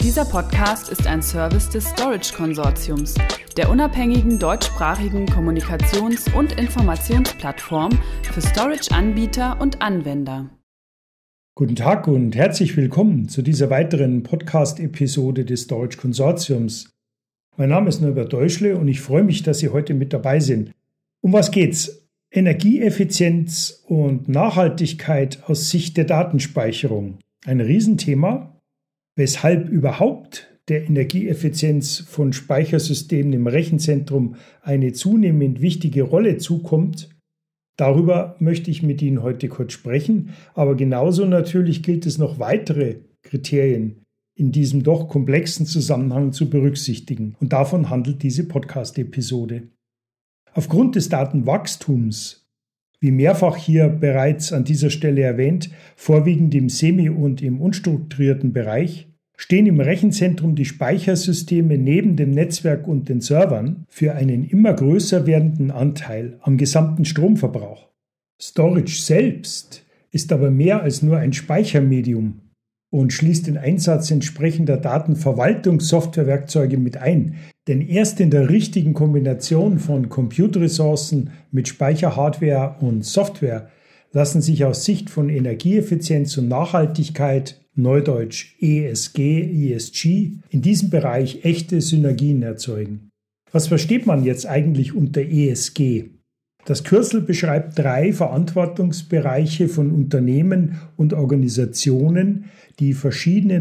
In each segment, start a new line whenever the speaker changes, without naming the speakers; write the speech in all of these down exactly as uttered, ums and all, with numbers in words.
Dieser Podcast ist ein Service des Storage Konsortiums, der unabhängigen deutschsprachigen Kommunikations- und Informationsplattform für Storage-Anbieter und Anwender.
Guten Tag und herzlich willkommen zu dieser weiteren Podcast-Episode des Storage Konsortiums. Mein Name ist Norbert Deutschle und ich freue mich, dass Sie heute mit dabei sind. Um was geht's? Energieeffizienz und Nachhaltigkeit aus Sicht der Datenspeicherung. Ein Riesenthema. Weshalb überhaupt der Energieeffizienz von Speichersystemen im Rechenzentrum eine zunehmend wichtige Rolle zukommt, darüber möchte ich mit Ihnen heute kurz sprechen, aber genauso natürlich gilt es noch weitere Kriterien in diesem doch komplexen Zusammenhang zu berücksichtigen und davon handelt diese Podcast-Episode. Aufgrund des Datenwachstums, wie mehrfach hier bereits an dieser Stelle erwähnt, vorwiegend im semi- und im unstrukturierten Bereich, stehen im Rechenzentrum die Speichersysteme neben dem Netzwerk und den Servern für einen immer größer werdenden Anteil am gesamten Stromverbrauch. Storage selbst ist aber mehr als nur ein Speichermedium und schließt den Einsatz entsprechender Datenverwaltungssoftwarewerkzeuge mit ein. Denn erst in der richtigen Kombination von Computerressourcen mit Speicherhardware und Software lassen sich aus Sicht von Energieeffizienz und Nachhaltigkeit, neudeutsch E S G, E S G, in diesem Bereich echte Synergien erzeugen. Was versteht man jetzt eigentlich unter E S G? Das Kürzel beschreibt drei Verantwortungsbereiche von Unternehmen und Organisationen, die verschiedene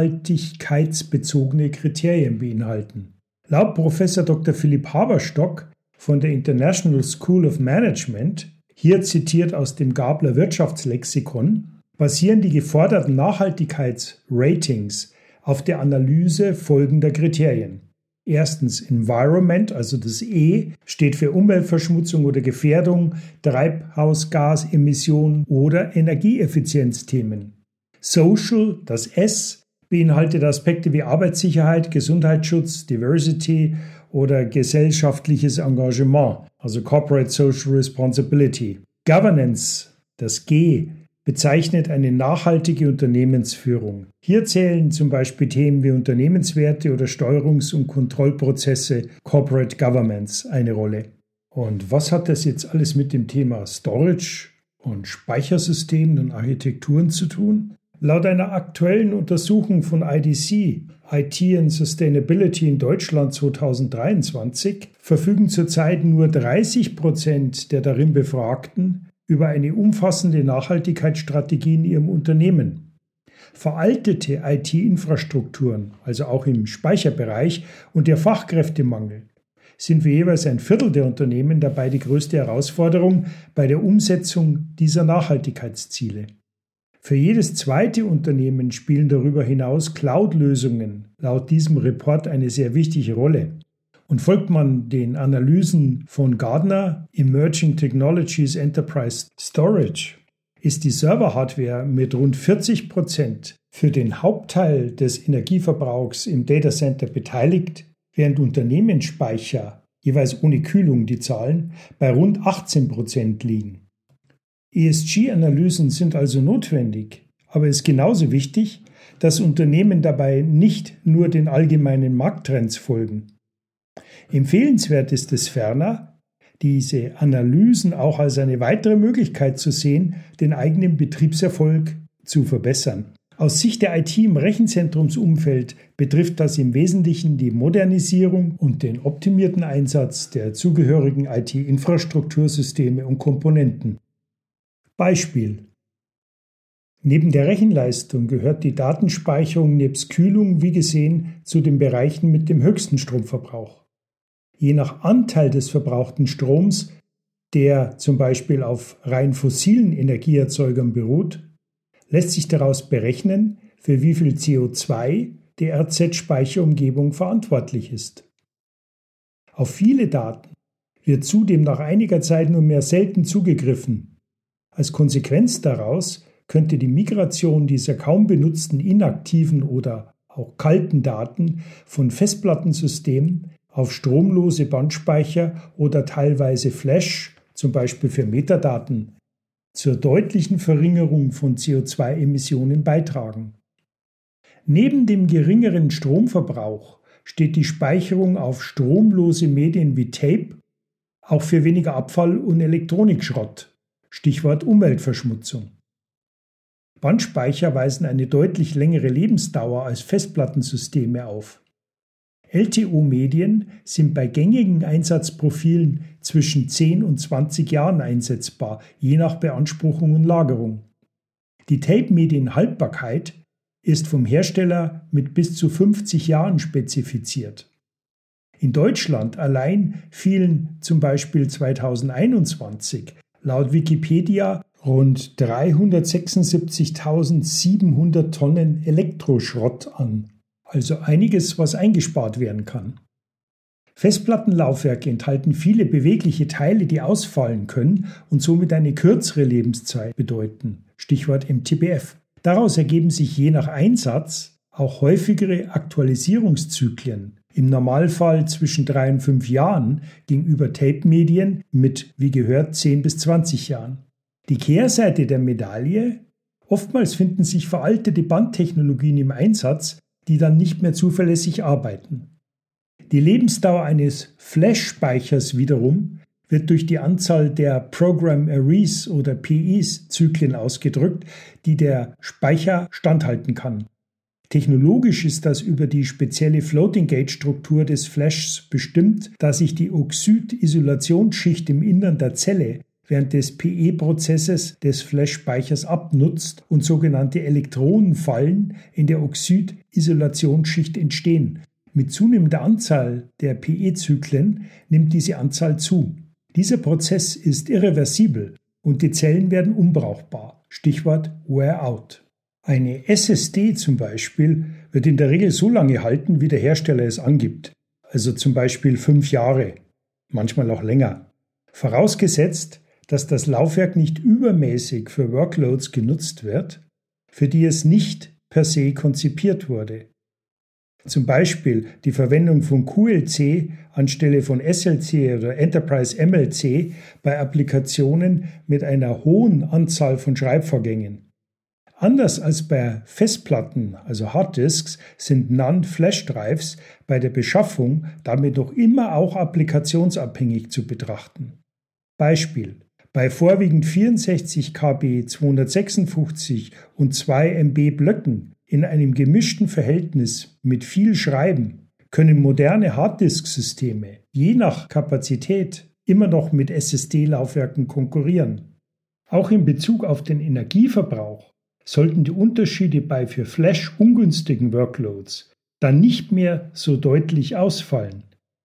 nachhaltigkeitsbezogene Kriterien beinhalten. Laut Professor Doktor Philipp Haberstock von der International School of Management, hier zitiert aus dem Gabler Wirtschaftslexikon, basieren die geforderten Nachhaltigkeitsratings auf der Analyse folgender Kriterien. Erstens Environment, also das E, steht für Umweltverschmutzung oder Gefährdung, Treibhausgasemissionen oder Energieeffizienzthemen. Social, das S, beinhaltet Aspekte wie Arbeitssicherheit, Gesundheitsschutz, Diversity oder gesellschaftliches Engagement, also Corporate Social Responsibility. Governance, das G, bezeichnet eine nachhaltige Unternehmensführung. Hier zählen zum Beispiel Themen wie Unternehmenswerte oder Steuerungs- und Kontrollprozesse, Corporate Governance, eine Rolle. Und was hat das jetzt alles mit dem Thema Storage und Speichersystemen und Architekturen zu tun? Laut einer aktuellen Untersuchung von I D C, I T and Sustainability in Deutschland zweitausenddreiundzwanzig, verfügen zurzeit nur dreißig Prozent der darin Befragten über eine umfassende Nachhaltigkeitsstrategie in ihrem Unternehmen. Veraltete I T-Infrastrukturen, also auch im Speicherbereich, und der Fachkräftemangel sind für jeweils ein Viertel der Unternehmen dabei die größte Herausforderung bei der Umsetzung dieser Nachhaltigkeitsziele. Für jedes zweite Unternehmen spielen darüber hinaus Cloud-Lösungen laut diesem Report eine sehr wichtige Rolle. Und folgt man den Analysen von Gartner, Emerging Technologies Enterprise Storage, ist die Server-Hardware mit rund vierzig Prozent für den Hauptteil des Energieverbrauchs im Datacenter beteiligt, während Unternehmensspeicher, jeweils ohne Kühlung die Zahlen, bei rund achtzehn Prozent liegen. E S G-Analysen sind also notwendig, aber es ist genauso wichtig, dass Unternehmen dabei nicht nur den allgemeinen Markttrends folgen. Empfehlenswert ist es ferner, diese Analysen auch als eine weitere Möglichkeit zu sehen, den eigenen Betriebserfolg zu verbessern. Aus Sicht der I T im Rechenzentrumsumfeld betrifft das im Wesentlichen die Modernisierung und den optimierten Einsatz der zugehörigen I T-Infrastruktursysteme und Komponenten. Beispiel: Neben der Rechenleistung gehört die Datenspeicherung nebst Kühlung, wie gesehen, zu den Bereichen mit dem höchsten Stromverbrauch. Je nach Anteil des verbrauchten Stroms, der zum Beispiel auf rein fossilen Energieerzeugern beruht, lässt sich daraus berechnen, für wie viel C O zwei die R Z-Speicherumgebung verantwortlich ist. Auf viele Daten wird zudem nach einiger Zeit nur mehr selten zugegriffen. Als Konsequenz daraus könnte die Migration dieser kaum benutzten inaktiven oder auch kalten Daten von Festplattensystemen auf stromlose Bandspeicher oder teilweise Flash, zum Beispiel für Metadaten, zur deutlichen Verringerung von C O zwei Emissionen beitragen. Neben dem geringeren Stromverbrauch steht die Speicherung auf stromlose Medien wie Tape auch für weniger Abfall und Elektronikschrott. Stichwort Umweltverschmutzung. Bandspeicher weisen eine deutlich längere Lebensdauer als Festplattensysteme auf. L T O-Medien sind bei gängigen Einsatzprofilen zwischen zehn und zwanzig Jahren einsetzbar, je nach Beanspruchung und Lagerung. Die Tape-Medienhaltbarkeit ist vom Hersteller mit bis zu fünfzig Jahren spezifiziert. In Deutschland allein fielen zum Beispiel zweitausendeinundzwanzig laut Wikipedia rund dreihundertsechsundsiebzigtausendsiebenhundert Tonnen Elektroschrott an, also einiges, was eingespart werden kann. Festplattenlaufwerke enthalten viele bewegliche Teile, die ausfallen können und somit eine kürzere Lebenszeit bedeuten, Stichwort M T B F. Daraus ergeben sich je nach Einsatz auch häufigere Aktualisierungszyklen, im Normalfall zwischen drei und fünf Jahren gegenüber Tape-Medien mit, wie gehört, zehn bis zwanzig Jahren. Die Kehrseite der Medaille: Oftmals finden sich veraltete Bandtechnologien im Einsatz, die dann nicht mehr zuverlässig arbeiten. Die Lebensdauer eines Flash-Speichers wiederum wird durch die Anzahl der Program Arrays oder P Es-Zyklen ausgedrückt, die der Speicher standhalten kann. Technologisch ist das über die spezielle Floating-Gate-Struktur des Flashs bestimmt, da sich die Oxid-Isolationsschicht im Innern der Zelle während des P E-Prozesses des Flash-Speichers abnutzt und sogenannte Elektronenfallen in der Oxid-Isolationsschicht entstehen. Mit zunehmender Anzahl der P E-Zyklen nimmt diese Anzahl zu. Dieser Prozess ist irreversibel und die Zellen werden unbrauchbar. Stichwort Wear out. Eine S S D zum Beispiel wird in der Regel so lange halten, wie der Hersteller es angibt. Also zum Beispiel fünf Jahre, manchmal auch länger. Vorausgesetzt, dass das Laufwerk nicht übermäßig für Workloads genutzt wird, für die es nicht per se konzipiert wurde. Zum Beispiel die Verwendung von Q L C anstelle von S L C oder Enterprise M L C bei Applikationen mit einer hohen Anzahl von Schreibvorgängen. Anders als bei Festplatten, also Harddisks, sind N A N-Flash-Drives bei der Beschaffung damit noch immer auch applikationsabhängig zu betrachten. Beispiel: Bei vorwiegend vierundsechzig Kilobyte, zweihundertsechsundfünfzig und zwei Megabyte Blöcken in einem gemischten Verhältnis mit viel Schreiben können moderne Harddisk-Systeme je nach Kapazität immer noch mit S S D-Laufwerken konkurrieren. Auch in Bezug auf den Energieverbrauch sollten die Unterschiede bei für Flash ungünstigen Workloads dann nicht mehr so deutlich ausfallen.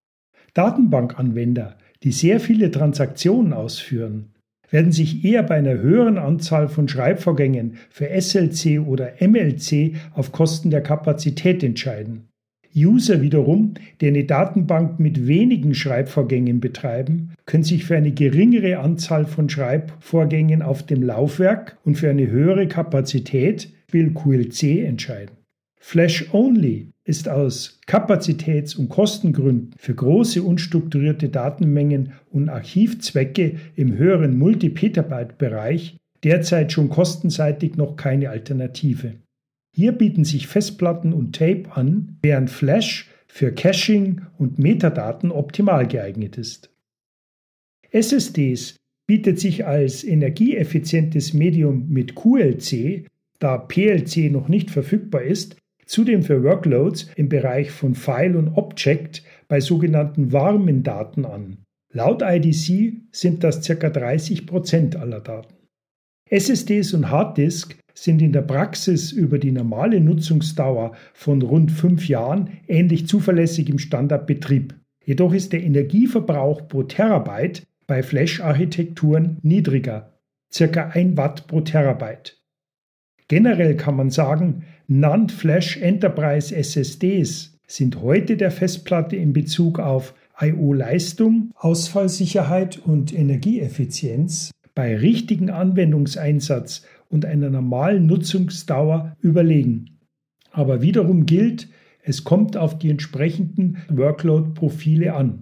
Datenbankanwender, die sehr viele Transaktionen ausführen, werden sich eher bei einer höheren Anzahl von Schreibvorgängen für S L C oder M L C auf Kosten der Kapazität entscheiden. User wiederum, die eine Datenbank mit wenigen Schreibvorgängen betreiben, können sich für eine geringere Anzahl von Schreibvorgängen auf dem Laufwerk und für eine höhere Kapazität, Q L C, entscheiden. Flash-Only ist aus Kapazitäts- und Kostengründen für große unstrukturierte Datenmengen und Archivzwecke im höheren Multi-Petabyte-Bereich derzeit schon kostenseitig noch keine Alternative. Hier bieten sich Festplatten und Tape an, während Flash für Caching und Metadaten optimal geeignet ist. S S Ds bietet sich als energieeffizientes Medium mit Q L C, da P L C noch nicht verfügbar ist, zudem für Workloads im Bereich von File und Object bei sogenannten warmen Daten an. Laut I D C sind das ca. dreißig Prozent aller Daten. S S Ds und Harddisk sind in der Praxis über die normale Nutzungsdauer von rund fünf Jahren ähnlich zuverlässig im Standardbetrieb. Jedoch ist der Energieverbrauch pro Terabyte bei Flash-Architekturen niedriger, ca. ein Watt pro Terabyte. Generell kann man sagen, N A N D Flash Enterprise S S Ds sind heute der Festplatte in Bezug auf I O-Leistung, Ausfallsicherheit und Energieeffizienz bei richtigen Anwendungseinsatz und einer normalen Nutzungsdauer überlegen. Aber wiederum gilt, es kommt auf die entsprechenden Workload-Profile an.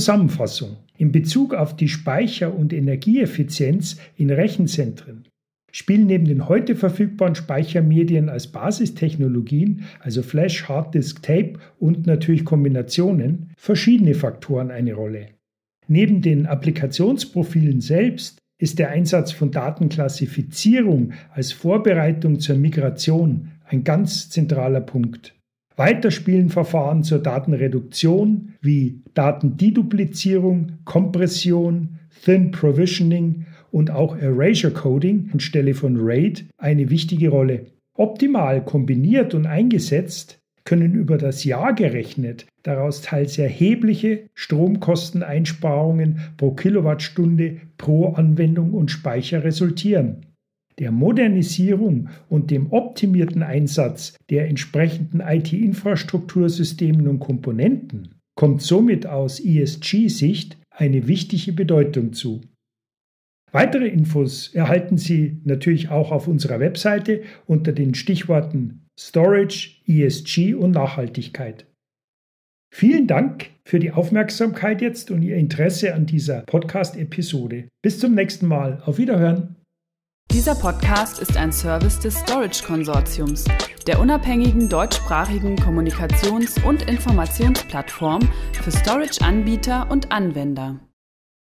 Zusammenfassung: In Bezug auf die Speicher- und Energieeffizienz in Rechenzentren spielen neben den heute verfügbaren Speichermedien als Basistechnologien, also Flash, Harddisk, Tape und natürlich Kombinationen, verschiedene Faktoren eine Rolle. Neben den Applikationsprofilen selbst ist der Einsatz von Datenklassifizierung als Vorbereitung zur Migration ein ganz zentraler Punkt. Weiter spielen Verfahren zur Datenreduktion wie Datendeduplizierung, Kompression, Thin Provisioning und auch Erasure Coding anstelle von RAID eine wichtige Rolle. Optimal kombiniert und eingesetzt können über das Jahr gerechnet daraus teils erhebliche Stromkosteneinsparungen pro Kilowattstunde, pro Anwendung und Speicher resultieren. Der Modernisierung und dem optimierten Einsatz der entsprechenden I T-Infrastruktursystemen und Komponenten kommt somit aus E S G-Sicht eine wichtige Bedeutung zu. Weitere Infos erhalten Sie natürlich auch auf unserer Webseite unter den Stichworten Storage, E S G und Nachhaltigkeit. Vielen Dank für die Aufmerksamkeit jetzt und Ihr Interesse an dieser Podcast-Episode. Bis zum nächsten Mal. Auf Wiederhören.
Dieser Podcast ist ein Service des Storage Konsortiums, der unabhängigen deutschsprachigen Kommunikations- und Informationsplattform für Storage-Anbieter und Anwender.